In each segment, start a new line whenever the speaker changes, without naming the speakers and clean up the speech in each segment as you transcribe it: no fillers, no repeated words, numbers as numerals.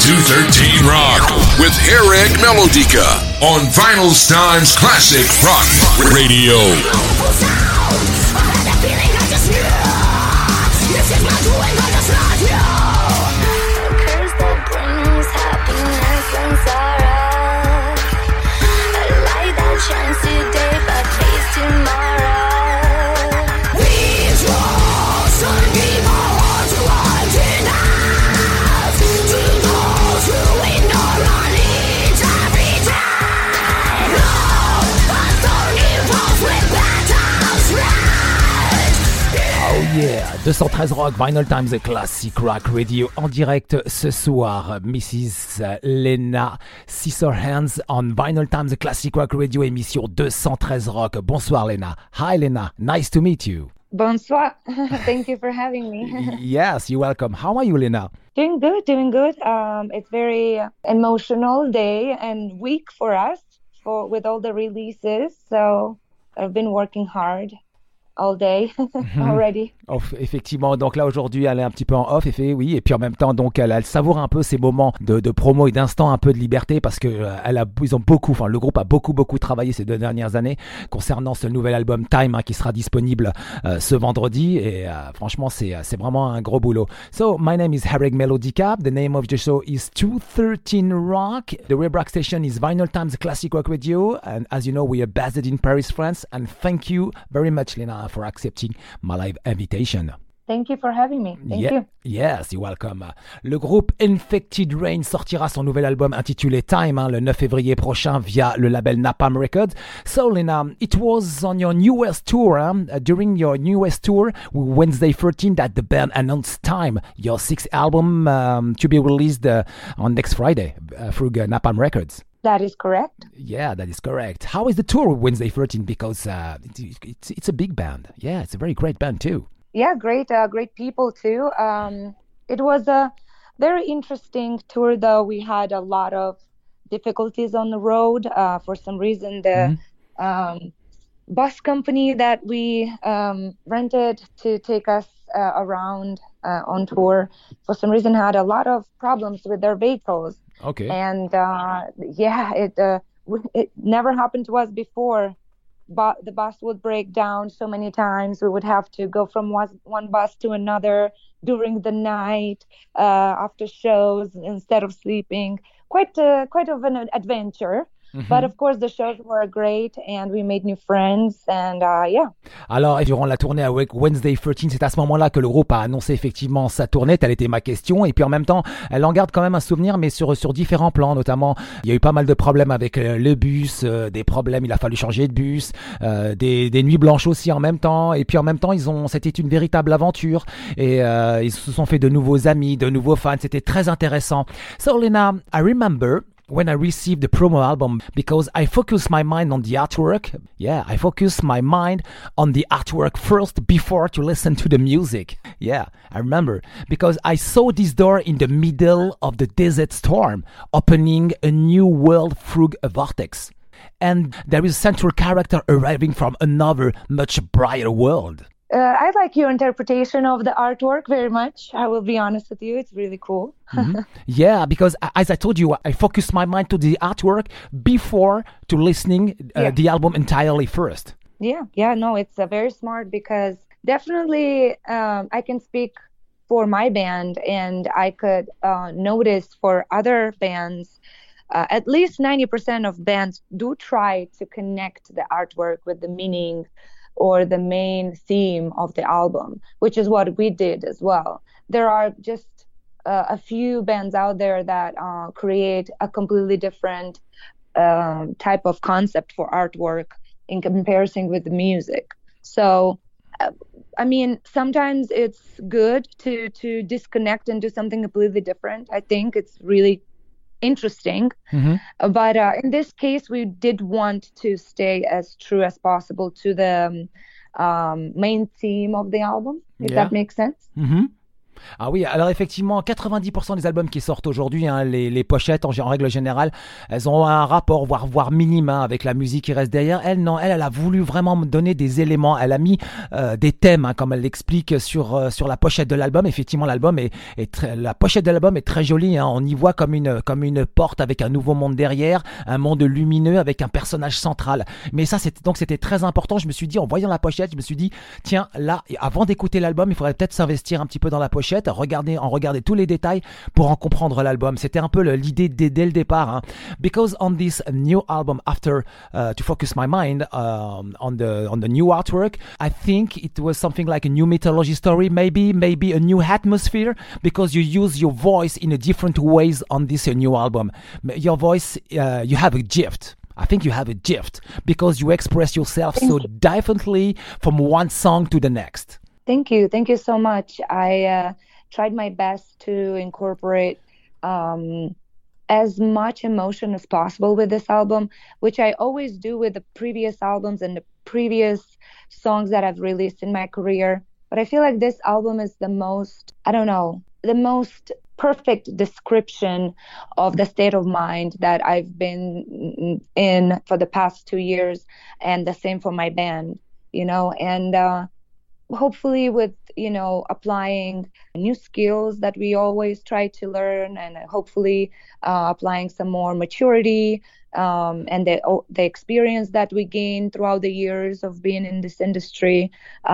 213 Rock with Eric Melodica on Vinyl Times Classic Rock Radio.
Yeah, 213 Rock, Vinyl Times Classic Rock Radio en direct ce soir. Mrs. Lena Scissorhands on Vinyl Times Classic Rock Radio, émission 213 Rock. Bonsoir Lena. Hi Lena, nice to meet you.
Bonsoir. Thank you for having me.
Yes, you're welcome. How are you, Lena?
Doing good. It's very emotional day and week for us with all the releases. So I've been working hard all day already.
Off, effectivement, donc là aujourd'hui elle est un petit peu en off, et puis en même temps donc elle savoure un peu ces moments de promo et d'instant un peu de liberté parce que le groupe a beaucoup travaillé ces 2 dernières années concernant ce nouvel album Time qui sera disponible ce vendredi et franchement c'est vraiment un gros boulot. So my name is Eric Melodica, the name of the show is 213 Rock, the web rock station is Vinyl Times Classic Rock Radio, and as you know we are based in Paris, France, and thank you very much Lena for accepting my live invitation.
Thank you for having me. Thank you.
Yes, you're welcome. Le groupe Infected Rain sortira son nouvel album intitulé Time le 9 février prochain via le label Napalm Records. So Lena, it was on your newest tour, during your newest tour, Wednesday 13, that the band announced Time, your 6th album to be released on next Friday through Napalm Records.
That is correct.
Yeah, that is correct. How is the tour Wednesday 13? Because it's a big band. Yeah, it's a very great band too.
Yeah, great people too. It was a very interesting tour, though. We had a lot of difficulties on the road. For some reason, the bus company that we rented to take us around on tour, for some reason, had a lot of problems with their vehicles.
Okay.
And it never happened to us before. But the bus would break down so many times. We would have to go from one bus to another during the night after shows instead of sleeping. Quite of an adventure. But of course, the shows were great and we made new friends and yeah.
Alors, durant la tournée avec Wednesday 13, c'est à ce moment-là que le groupe a annoncé effectivement sa tournée. Telle était ma question. Et puis en même temps, elle en garde quand même un souvenir, mais sur différents plans. Notamment, il y a eu pas mal de problèmes avec le bus, des problèmes, il a fallu changer de bus, des nuits blanches aussi en même temps. Et puis en même temps, c'était une véritable aventure. Et ils se sont fait de nouveaux amis, de nouveaux fans. C'était très intéressant. So Lena, I remember when I received the promo album, because I focused my mind on the artwork. Yeah, I focused my mind on the artwork first before to listen to the music. Yeah, I remember. Because I saw this door in the middle of the desert storm, opening a new world through a vortex. And there is a central character arriving from another, much brighter world.
I like your interpretation of the artwork very much. I will be honest with you. It's really cool.
Yeah, because as I told you, I focused my mind to the artwork before to listening the album entirely first.
Yeah, no, it's very smart because definitely I can speak for my band and I could notice for other bands, at least 90% of bands do try to connect the artwork with the meaning or the main theme of the album, which is what we did as well. There are just a few bands out there that create a completely different type of concept for artwork in comparison with the music. So, I mean, sometimes it's good to disconnect and do something completely different. I think it's really interesting. But in this case, we did want to stay as true as possible to the main theme of the album, if that makes sense.
Ah oui, alors effectivement, 90% des albums qui sortent aujourd'hui, hein, les pochettes en règle générale, elles ont un rapport, voire minime, hein, avec la musique qui reste derrière. Elle, non, elle a voulu vraiment me donner des éléments. Elle a mis des thèmes, hein, comme elle l'explique sur la pochette de l'album. Effectivement, la pochette de l'album est très jolie. Hein. On y voit comme une porte avec un nouveau monde derrière, un monde lumineux avec un personnage central. Mais ça, c'était très important. Je me suis dit, en voyant la pochette, je me suis dit, tiens, là, avant d'écouter l'album, il faudrait peut-être s'investir un petit peu dans la pochette, regarder tous les détails pour en comprendre l'album. C'était un peu l'idée dès le départ. Hein. Because on this new album, after to focus my mind on the new artwork, I think it was something like a new mythology story, maybe a new atmosphere, because you use your voice in a different ways on this new album. Your voice, you have a gift. I think you have a gift because you express yourself so differently from one song to the next.
Thank you so much. I tried my best to incorporate as much emotion as possible with this album, which I always do with the previous albums and the previous songs that I've released in my career. But I feel like this album is the most perfect description of the state of mind that I've been in for the past 2 years, and the same for my band, and hopefully with, applying new skills that we always try to learn, and hopefully applying some more maturity and the experience that we gain throughout the years of being in this industry.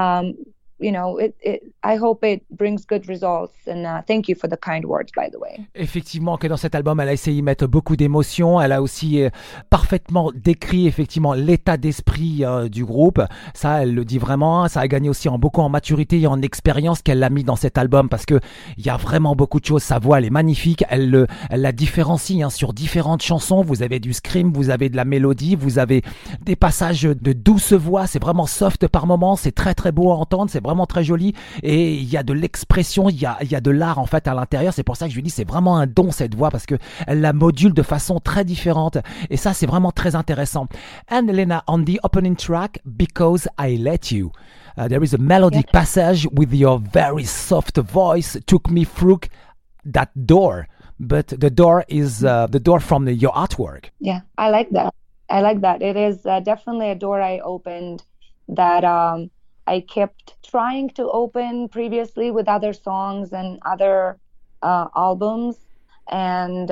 I hope it brings good results, and thank you for the kind words, by the way.
Effectivement, que dans cet album, elle a essayé de mettre beaucoup d'émotions. Elle a aussi parfaitement décrit effectivement l'état d'esprit du groupe. Ça, elle le dit vraiment. Ça a gagné aussi beaucoup en maturité et en expérience qu'elle l'a mis dans cet album, parce que il y a vraiment beaucoup de choses. Sa voix, elle est magnifique. Elle la différencie sur différentes chansons. Vous avez du scream, vous avez de la mélodie, vous avez des passages de douce voix. C'est vraiment soft par moments. C'est très très beau à entendre. C'est vraiment très joli, et il y a de l'expression, il y a de l'art en fait à l'intérieur. C'est pour ça que je lui dis, c'est vraiment un don cette voix, parce que elle la module de façon très différente, et ça c'est vraiment très intéressant. And Lena, on the opening track, Because I Let You, there is a melodic passage with your very soft voice took me through that door, but the door is the door from your artwork.
Yeah, I like that. It is definitely a door I opened that I kept trying to open previously with other songs and other albums, and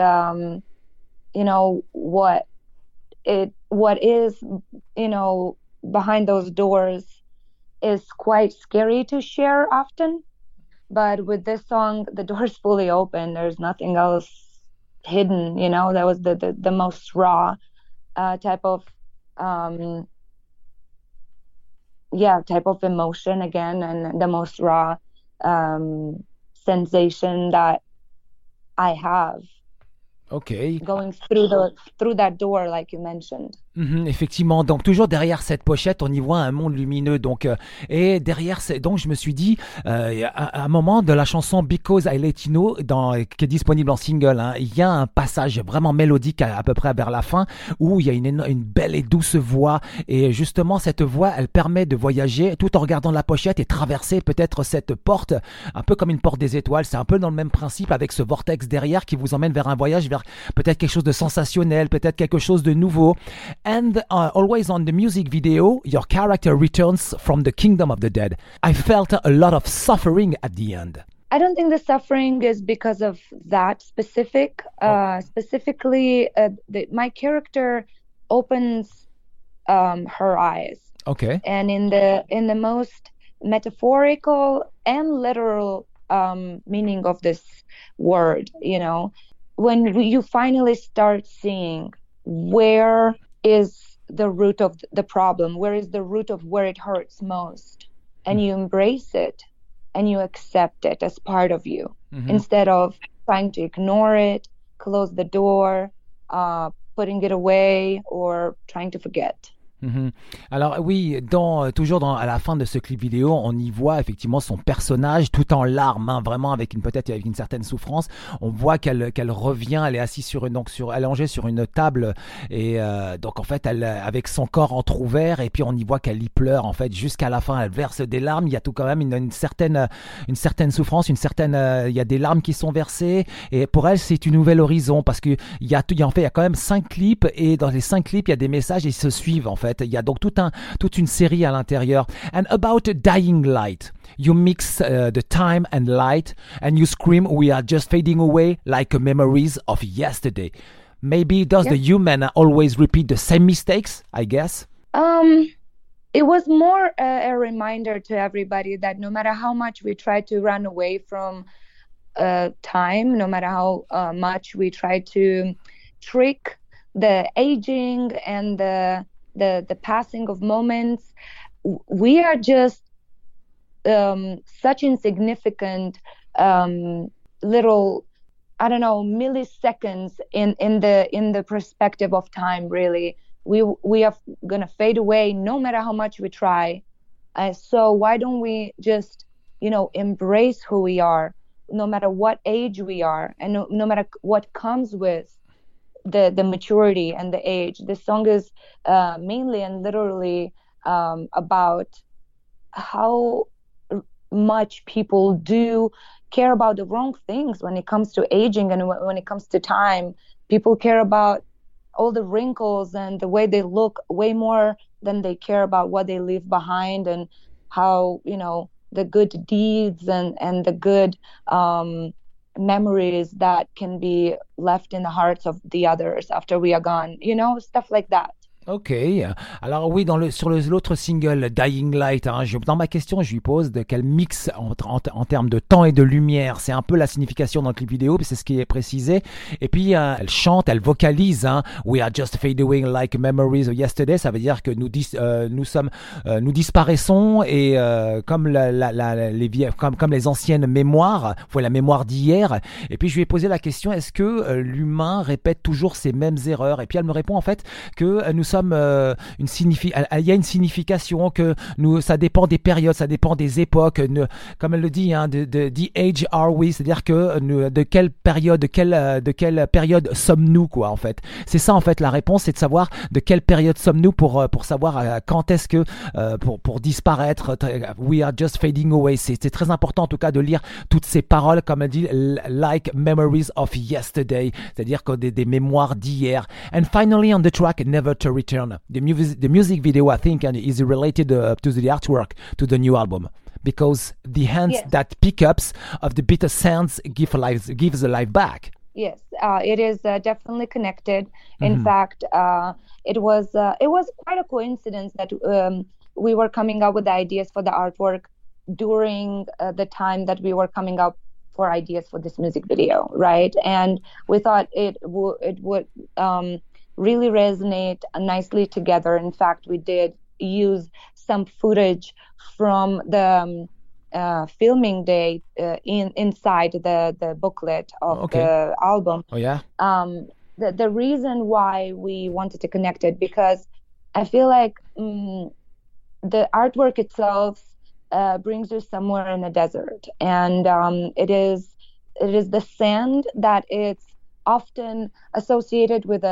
what is behind those doors is quite scary to share often, but with this song the door is fully open. There's nothing else hidden. That was the most raw type of type of emotion again, and the most raw sensation that I have.
Okay.
Going through that door, like you mentioned.
Effectivement, donc toujours derrière cette pochette, on y voit un monde lumineux. Donc et derrière, donc je me suis dit, à un moment de la chanson Because I Let You Know, qui est disponible en single, hein, il y a un passage vraiment mélodique à peu près vers la fin, où il y a une belle et douce voix, et justement cette voix, elle permet de voyager tout en regardant la pochette et traverser peut-être cette porte, un peu comme une porte des étoiles. C'est un peu dans le même principe, avec ce vortex derrière qui vous emmène vers un voyage, vers peut-être quelque chose de sensationnel, peut-être quelque chose de nouveau. And always on the music video, your character returns from the kingdom of the dead. I felt a lot of suffering at the end.
I don't think the suffering is because of that specific. Specifically, my character opens her eyes.
Okay.
And in the most metaphorical and literal meaning of this word, when you finally start seeing where is the root of the problem, where is the root of where it hurts most, and you embrace it and you accept it as part of you, instead of trying to ignore it, close the door, putting it away, or trying to forget.
Mhm. Alors oui, à la fin de ce clip vidéo, on y voit effectivement son personnage tout en larmes, hein, vraiment peut-être avec une certaine souffrance. On voit qu'elle revient, elle est assise allongée sur une table et donc en fait elle avec son corps entrouvert et puis on y voit qu'elle y pleure en fait jusqu'à la fin. Elle verse des larmes. Il y a tout quand même une certaine souffrance, il y a des larmes qui sont versées et pour elle c'est une nouvelle horizon parce que il y a quand même 5 clips et dans les 5 clips il y a des messages et ils se suivent en fait. Il y a donc toute une série à l'intérieur. And about dying light, you mix the time and light, and you scream, "We are just fading away like memories of yesterday." Maybe does the human always repeat the same mistakes? I guess.
It was more a reminder to everybody that no matter how much we try to run away from time, no matter how much we try to trick the aging and the passing of moments, we are just such insignificant little, I don't know, milliseconds in the perspective of time. Really, we are gonna fade away no matter how much we try. So why don't we just embrace who we are, no matter what age we are, and no matter what comes with the maturity and the age. This song is mainly and literally about how much people do care about the wrong things when it comes to aging and when it comes to time. People care about all the wrinkles and the way they look way more than they care about what they leave behind and how the good deeds and the good memories that can be left in the hearts of the others after we are gone, stuff like that.
Ok, alors oui, sur l'autre single, Dying Light, hein, dans ma question, je lui pose de quel mix en termes de temps et de lumière. C'est un peu la signification dans le clip vidéo, c'est ce qui est précisé. Et puis, elle chante, elle vocalise, hein, "We are just fading like memories of yesterday", ça veut dire que nous disparaissons et comme comme les anciennes mémoires, la mémoire d'hier. Et puis, je lui ai posé la question, est-ce que l'humain répète toujours ces mêmes erreurs? Et puis, elle me répond en fait que nous sommes il y a une signification que ça dépend des périodes, ça dépend des époques, comme elle le dit, hein, the age are we, c'est-à-dire que de quelle période sommes-nous, quoi, en fait. C'est ça en fait la réponse, c'est de savoir de quelle période sommes-nous pour savoir quand est-ce que pour disparaître. We are just fading away. C'est très important en tout cas de lire toutes ces paroles, comme elle dit, like memories of yesterday, c'est-à-dire que des mémoires d'hier. And finally on the track, Never to Return. The music video, I think, and is related to the artwork to the new album, because the hands that pickups of the bitter sands gives the life back.
Yes, it is definitely connected. In fact, it was quite a coincidence that we were coming up with the ideas for the artwork during the time that we were coming up for ideas for this music video, right? And we thought it would really resonate nicely together. In fact, we did use some footage from the filming day inside the booklet of the album.
Oh yeah.
The reason why we wanted to connect it, because I feel like the artwork itself brings you somewhere in the desert, and it is the sand that it's often associated with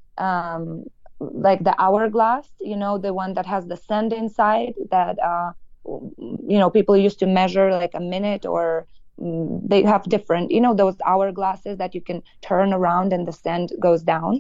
like the hourglass, the one that has the sand inside that people used to measure like a minute, or they have different, those hourglasses that you can turn around and the sand goes down.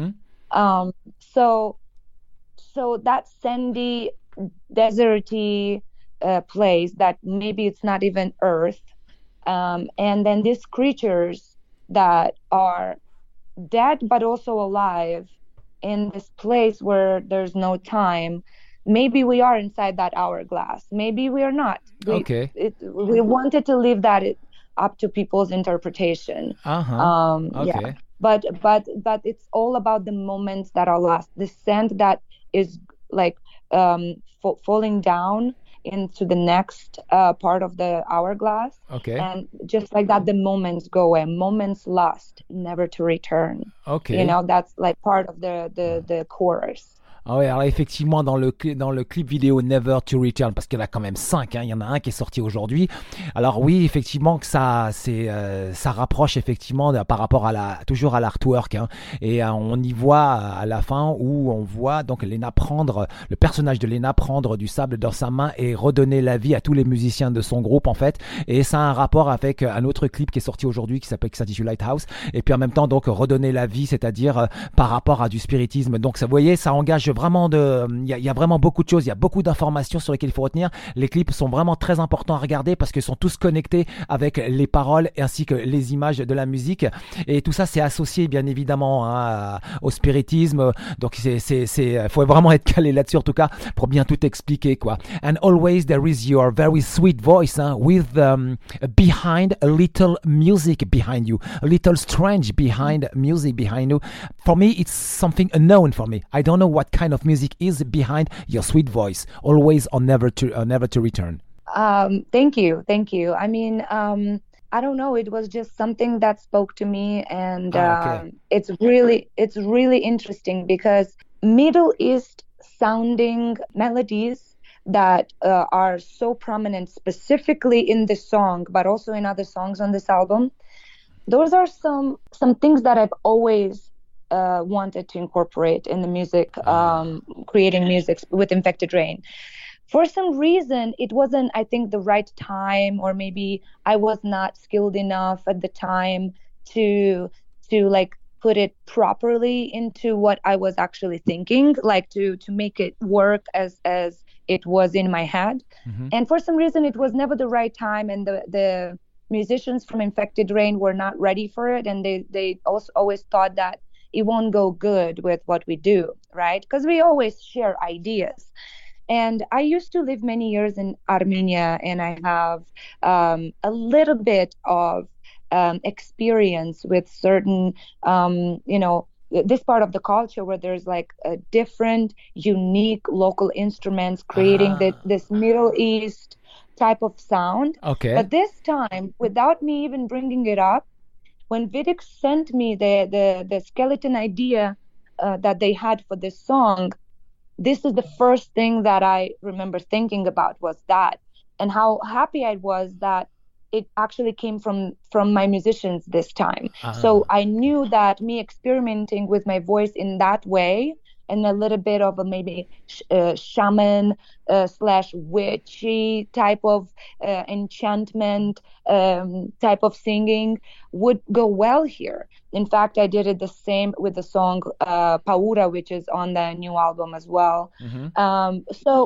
So that sandy, deserty place that maybe it's not even earth, and then these creatures that are dead but also alive in this place where there's no time. Maybe we are inside that hourglass, maybe we are not. We wanted to leave that up to people's interpretation. Yeah, but it's all about the moments that are lost, the sand that is like falling down into the next part of the hourglass. And just like that, the moments go away, moments lost, never to return. That's like part of the chorus.
Ah ouais, alors effectivement, dans le clip vidéo Never to Return, parce qu'il y en a quand même 5, hein, il y en a un qui est sorti aujourd'hui. Alors oui, effectivement, que ça rapproche effectivement par rapport toujours à l'artwork, hein, et on y voit à la fin où on voit donc le personnage de Lena prendre du sable dans sa main et redonner la vie à tous les musiciens de son groupe en fait. Et ça a un rapport avec un autre clip qui est sorti aujourd'hui qui s'intitule Lighthouse. Et puis en même temps donc redonner la vie, c'est-à-dire par rapport à du spiritisme. Donc ça, vous voyez, ça engage vraiment il y a vraiment beaucoup de choses, il y a beaucoup d'informations sur lesquelles il faut retenir. Les clips sont vraiment très importants à regarder parce qu'ils sont tous connectés avec les paroles ainsi que les images de la musique. Et tout ça, c'est associé bien évidemment hein, au spiritisme. Donc faut vraiment être calé là-dessus en tout cas pour bien tout expliquer quoi. And always there is your very sweet voice hein, with behind a little music behind you, a little strange behind music behind you. For me, it's something unknown for me. I don't know what kind of music is behind your sweet voice. Always or never to return.
Thank you. I mean, I don't know. It was just something that spoke to me, and
okay.
It's really interesting because Middle East sounding melodies that are so prominent, specifically in this song, but also in other songs on this album. Those are some things that I've always wanted to incorporate in the music, creating music with Infected Rain. For some reason, it wasn't, I think, the right time, or maybe I was not skilled enough at the time to like put it properly into what I was actually thinking, like to make it work as it was in my head. Mm-hmm. And for some reason, it was never the right time, and the musicians from Infected Rain were not ready for it, and they also always thought that it won't go good with what we do, right? Because we always share ideas. And I used to live many years in Armenia, and I have a little bit of experience with certain, this part of the culture where there's like a different, unique local instruments creating this Middle East type of sound.
Okay.
But this time, without me even bringing it up, when Vidic sent me the skeleton idea that they had for this song, this is the first thing that I remember thinking about was that, and how happy I was that it actually came from my musicians this time. So I knew that me experimenting with my voice in that way, and a little bit of a maybe shaman / witchy type of enchantment type of singing would go well here. In fact, I did it the same with the song Paura, which is on the new album as well. Mm-hmm.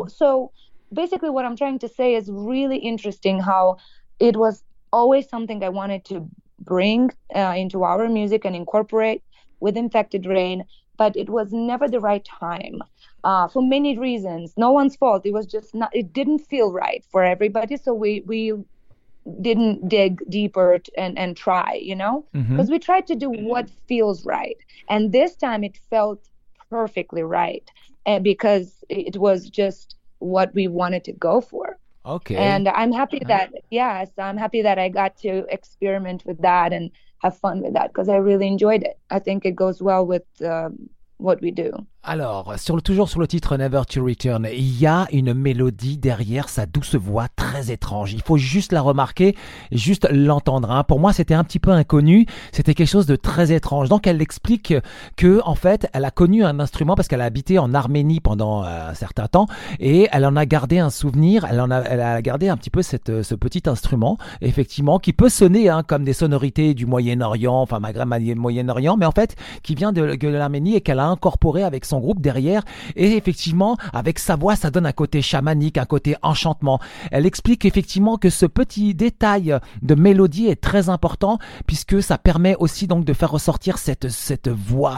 So basically what I'm trying to say is really interesting how it was always something I wanted to bring into our music and incorporate with Infected Rain, but it was never the right time for many reasons. No one's fault. It was just not, it didn't feel right for everybody. So we didn't dig deeper and try, because we tried to do what feels right. And this time it felt perfectly right because it was just what we wanted to go for.
Okay.
And I'm happy that, I'm happy that I got to experiment with that and have fun with that because I really enjoyed it. I think it goes well with what we do.
Alors, toujours sur le titre Never to Return, il y a une mélodie derrière sa douce voix très étrange. Il faut juste la remarquer, juste l'entendre. Hein. Pour moi, c'était un petit peu inconnu. C'était quelque chose de très étrange. Donc, elle explique que, en fait, elle a connu un instrument parce qu'elle a habité en Arménie pendant un certain temps et elle en a gardé un souvenir. Elle a gardé un petit peu ce petit instrument, effectivement, qui peut sonner comme des sonorités du Moyen-Orient, enfin Maghreb, Moyen-Orient, mais en fait, qui vient de l'Arménie et qu'elle a incorporé avec son groupe derrière, et effectivement avec sa voix ça donne un côté chamanique, un côté enchantement. Elle explique effectivement que ce petit détail de mélodie est très important puisque ça permet aussi donc de faire ressortir cette voix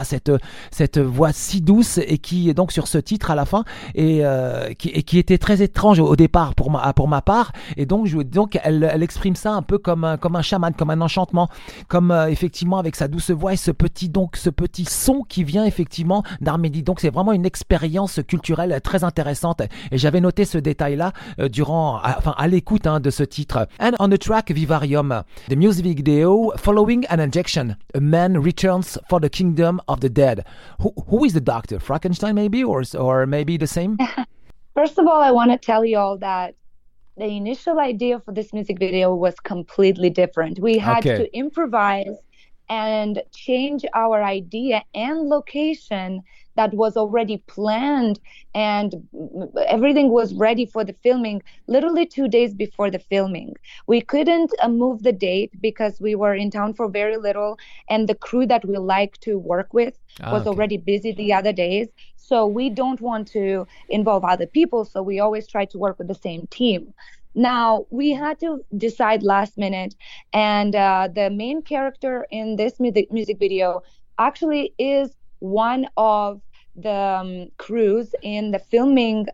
si douce et qui est donc sur ce titre à la fin et qui était très étrange au départ pour ma part, et donc elle exprime ça un peu comme un chaman, comme un enchantement, comme effectivement avec sa douce voix et ce petit son qui vient effectivement d'Arménie donc c'est vraiment une expérience culturelle très intéressante. Et j'avais noté ce détail-là à l'écoute de ce titre. And on the track Vivarium, the music video following an injection, a man returns for the kingdom of the dead. Who is the doctor? Frankenstein maybe, or maybe the same?
First of all, I want to tell you all that the initial idea for this music video was completely different. We had to improvise and change our idea and location that was already planned, and everything was ready for the filming literally 2 days before the filming. We couldn't move the date because we were in town for very little, and the crew that we like to work with was already busy the other days. So we don't want to involve other people, so we always try to work with the same team. Now, we had to decide last minute, and the main character in this music video actually is one of the crews in the filming,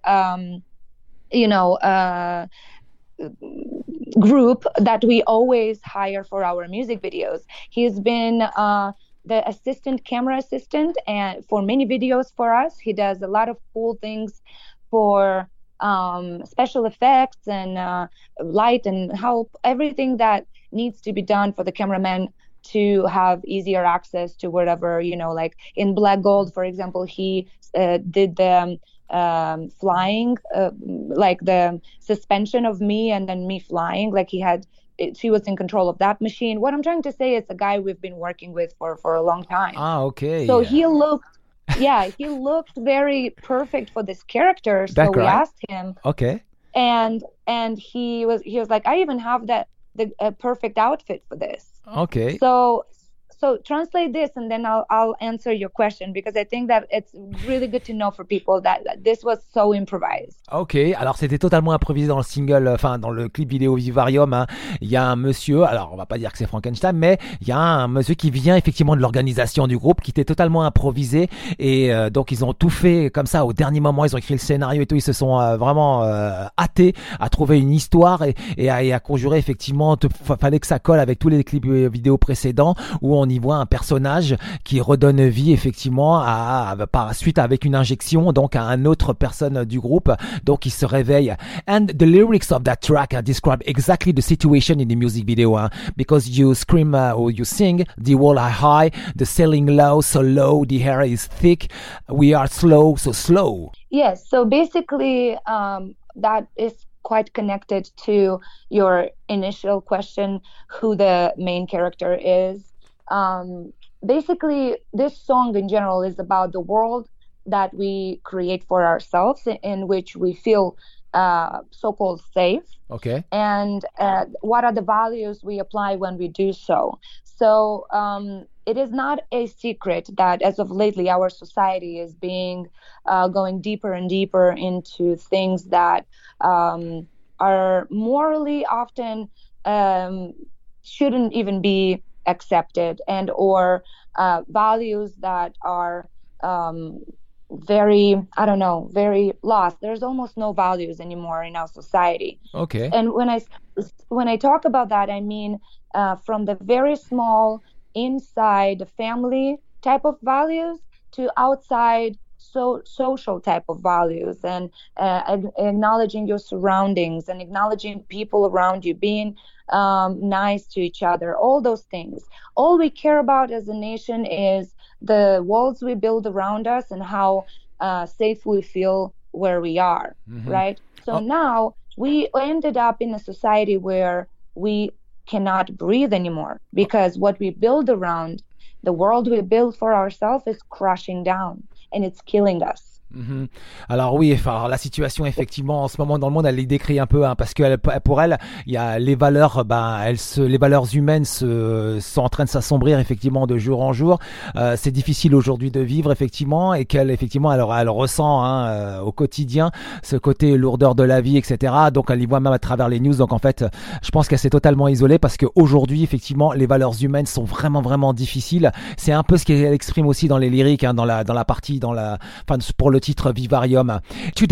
group that we always hire for our music videos. He's been the camera assistant, and for many videos for us. He does a lot of cool things for special effects and light and help, everything that needs to be done for the cameraman to have easier access to wherever, like in Black Gold, for example, he did the flying, like the suspension of me and then me flying, like she was in control of that machine. What I'm trying to say is a guy we've been working with for a long time.
Okay.
So he looked very perfect for this character. So we asked him.
Okay.
And he was like, I even have the perfect outfit for this.
Okay.
So translate this, and then I'll answer your question, because I think that it's really good to know for people that this was so improvised.
Ok, alors c'était totalement improvisé dans le single, dans le clip vidéo Vivarium. Hein. Il y a un monsieur, alors on va pas dire que c'est Frankenstein, mais il y a un monsieur qui vient effectivement de l'organisation du groupe, qui était totalement improvisé, et donc ils ont tout fait comme ça au dernier moment. Ils ont écrit le scénario et tout. Ils se sont vraiment hâtés à trouver une histoire et à conjurer effectivement. Fallait que ça colle avec tous les clips vidéo précédents où on y voit un personnage qui redonne vie effectivement par suite avec une injection donc à une autre personne du groupe, donc il se réveille. And the lyrics of that track describe exactly the situation in the music video, because you scream or you sing, the wall are high, the ceiling low, so low, the air is thick, we are slow, so slow.
Yes, so basically that is quite connected to your initial question, who the main character is. Basically, this song in general is about the world that we create for ourselves, in which we feel so-called safe.
Okay.
And what are the values we apply when we do so? So it is not a secret that as of lately our society is going deeper and deeper into things that are morally often shouldn't even be accepted, and or values that are very lost. There's almost no values anymore in our society.
Okay.
And when I talk about that, I mean from the very small inside the family type of values to outside social type of values, and acknowledging your surroundings and acknowledging people around you, being nice to each other, all those things. All we care about as a nation is the walls we build around us and how safe we feel where we are, right? So now we ended up in a society where we cannot breathe anymore, because what we build around, the world we build for ourselves, is crashing down and it's killing us.
Alors oui, la situation effectivement en ce moment dans le monde, elle les décrit un peu, parce que pour elle, il y a les valeurs, les valeurs humaines sont en train de s'assombrir effectivement de jour en jour. C'est difficile aujourd'hui de vivre effectivement, et qu'elle effectivement elle ressent au quotidien ce côté lourdeur de la vie, etc. Donc elle y voit même à travers les news. Donc en fait, je pense qu'elle s'est totalement isolée, parce que aujourd'hui effectivement les valeurs humaines sont vraiment vraiment difficiles. C'est un peu ce qu'elle exprime aussi dans les lyriques, dans la partie pour le titre Vivarium. Today,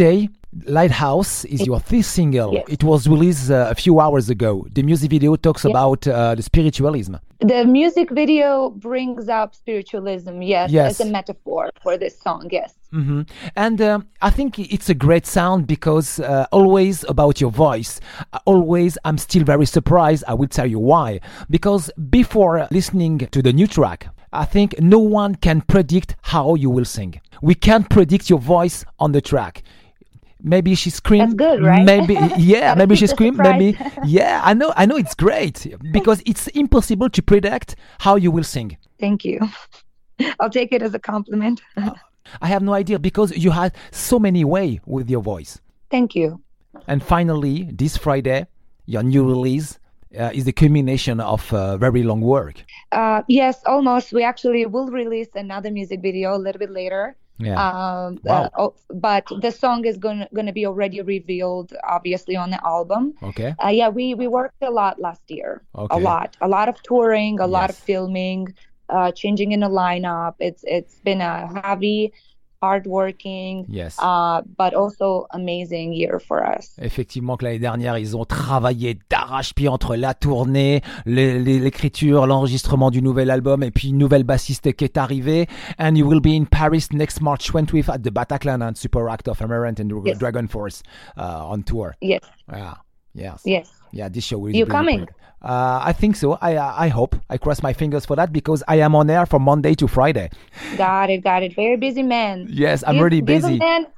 Lighthouse is your fifth single.
Yes.
It was released a few hours ago. The music video talks about the spiritualism.
The music video brings up spiritualism, yes,
Yes.
as a metaphor for this song, yes.
Hmm. And I think it's a great sound because always about your voice. Always, I'm still very surprised. I will tell you why. Because before listening to the new track, I think no one can predict how you will sing. We can't predict your voice on the track. Maybe she screamed.
That's good, right?
Maybe, yeah,
Gotta
maybe
keep
she
the
screamed.
surprise.
Maybe, yeah, I know it's great because it's impossible to predict how you will sing.
Thank you. I'll take it as a compliment.
I have no idea because you had so many way with your voice.
Thank you.
And finally, this Friday, your new release is the culmination of very long work.
Yes, almost. We actually will release another music video a little bit later.
Yeah. Wow.
But the song is gonna be already revealed, obviously, on the album.
Okay.
Yeah, we worked a lot last year.
Okay.
A lot of touring, a lot of
Yes.
filming, changing in the lineup. It's been a heavy, hardworking,
Yes.
but also amazing year for us.
Effectivement que l'année dernière, ils ont travaillé d'arrache-pied entre la tournée, l'écriture, l'enregistrement du nouvel album et puis une nouvelle bassiste qui est arrivée. And you will be in Paris next March 20th at the Bataclan and Super Act of Amaranth and
Yes.
Dragon Force on tour.
Yes,
Yeah. Yes.
yes.
Yeah, this show will
You
be
coming?
great. I think so. I hope. I cross my fingers for that because I am on air from Monday to Friday.
Got it. Very busy man.
Yes, I'm really busy.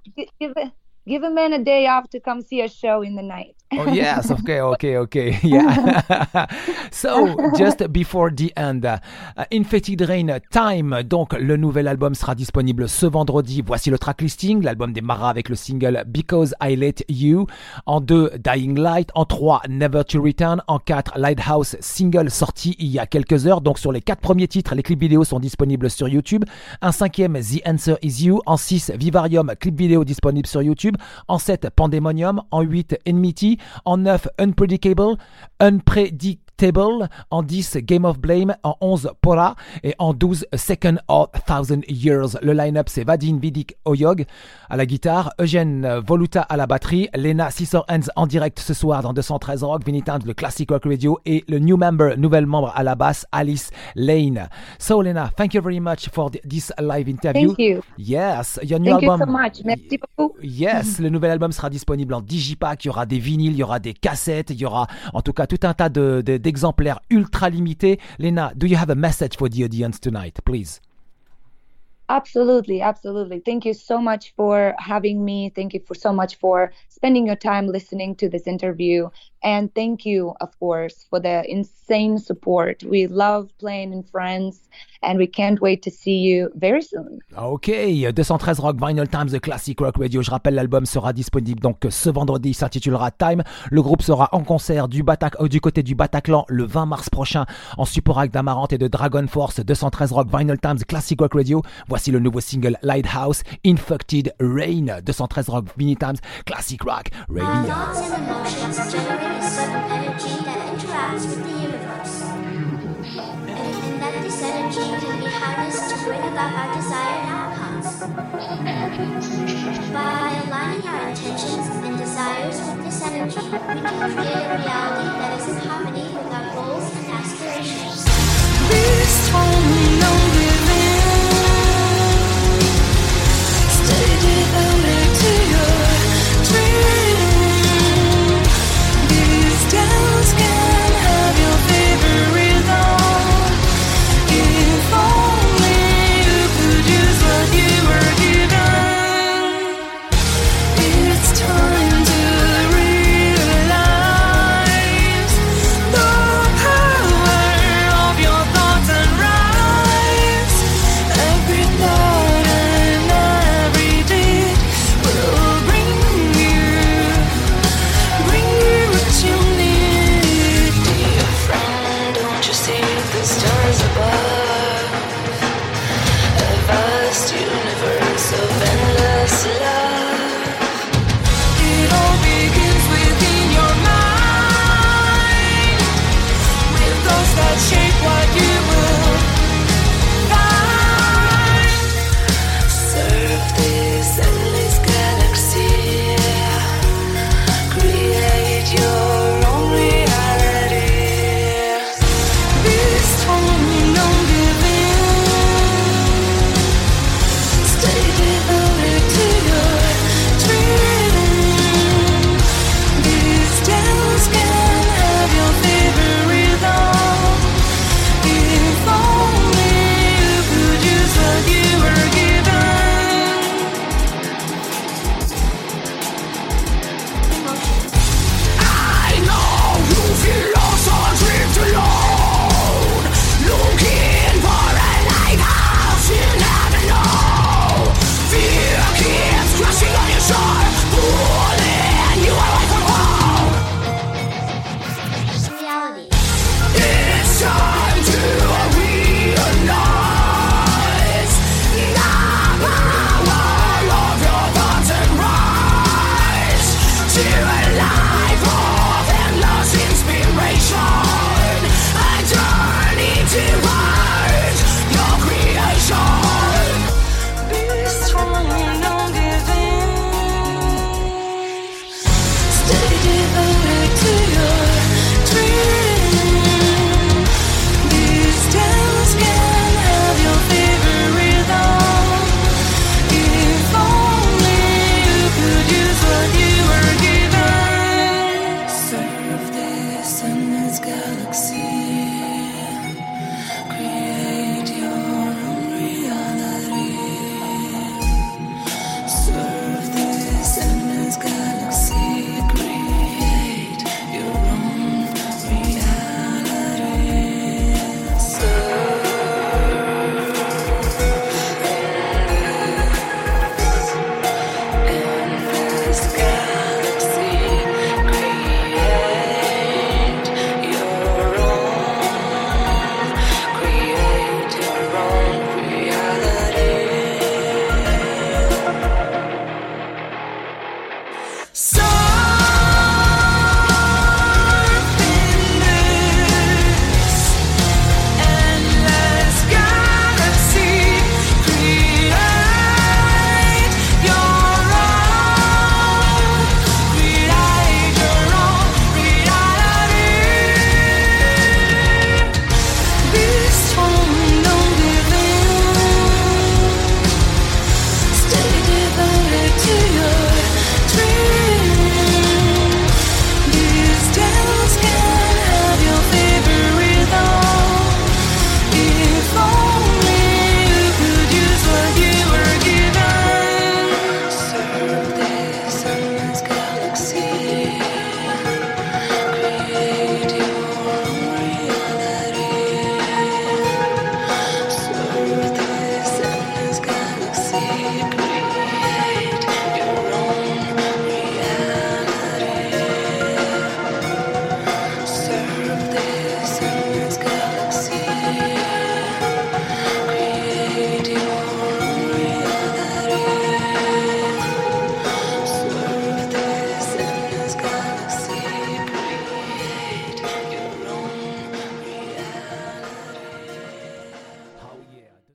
Give a man a day off to come see a show in the night.
Oh yes, okay. Yeah. So, just before the end, Infected Rain Time. Donc, le nouvel album sera disponible ce vendredi. Voici le track listing. L'album démarra avec le single Because I Let You. En 2, Dying Light. En 3, Never to Return. En 4, Lighthouse, single sorti il y a quelques heures. Donc, sur les 4 premiers titres, les clips vidéo sont disponibles sur YouTube. Un 5e, The Answer Is You. En 6, Vivarium, clip vidéo disponible sur YouTube. En 7, Pandemonium. En 8, Enmity. En 9, Unpredictable. En 10, Game of Blame. En 11, Pora. Et en 12, Second of 1000 Years. Le line-up, c'est Vadim Vidic Oyog à la guitare, Eugène Voluta à la batterie, Lena Scissorhands en direct ce soir dans 213 Rock, Vinny Towns, le Classic Rock Radio et le nouvel membre à la basse, Alice Lane. So Lena, thank you very much for this live interview.
Thank you.
Yes, your new
Thank you
album.
so much. Merci beaucoup.
Yes, le nouvel album sera disponible en digipack, il y aura des vinyles, il y aura des cassettes, il y aura en tout cas tout un tas d'exemplaires ultra limités. Lena, do you have a message for the audience tonight, please?
Absolutely. Thank you so much for having me. Thank you so much for spending your time listening to this interview. And thank you, of course, for the insane support. We love playing in France and we can't wait to see you very soon.
Ok, 213 Rock, Vinyl Times, The Classic Rock Radio. Je rappelle, l'album sera disponible donc ce vendredi, il s'intitulera Time. Le groupe sera en concert du côté du Bataclan le 20 mars prochain en support acte d'Amaranth et de Dragon Force. 213 Rock, Vinyl Times, Classic Rock Radio. Voici le nouveau single Lighthouse, Infected Rain. 213 Rock, Vinyl Times, Classic Rock Radio.
Our thoughts and emotions generate a sudden energy that interacts with the universe. And that this energy can be harnessed to bring about our desired outcomes. By aligning our intentions and desires with this energy, we can create a reality that is in harmony with our goals and aspirations.